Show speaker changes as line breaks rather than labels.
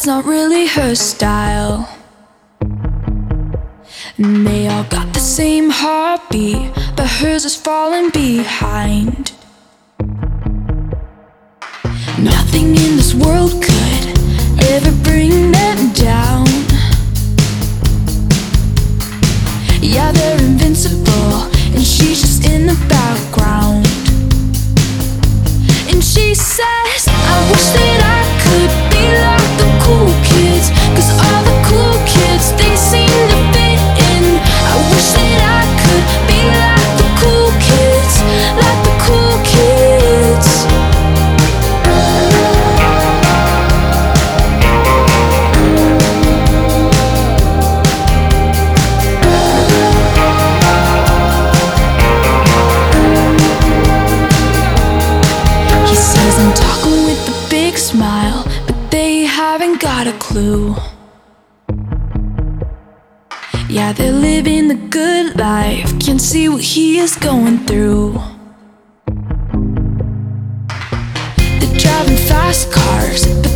not really her style. And they all got the same heartbeat, but hers is falling behind. Nothing in this world could ever bring them down. Yeah, they're invincible, and she's just in the background. And she says, I wish that I could be like the cool kids, 'cause all the cool kids, they seem to fit in. I wish that I could be like the cool kids, like the cool kids. He says I'm talking with a big smile, but they haven't got a clue. Yeah, they're living the good life, can't see what he is going through. They're driving fast cars,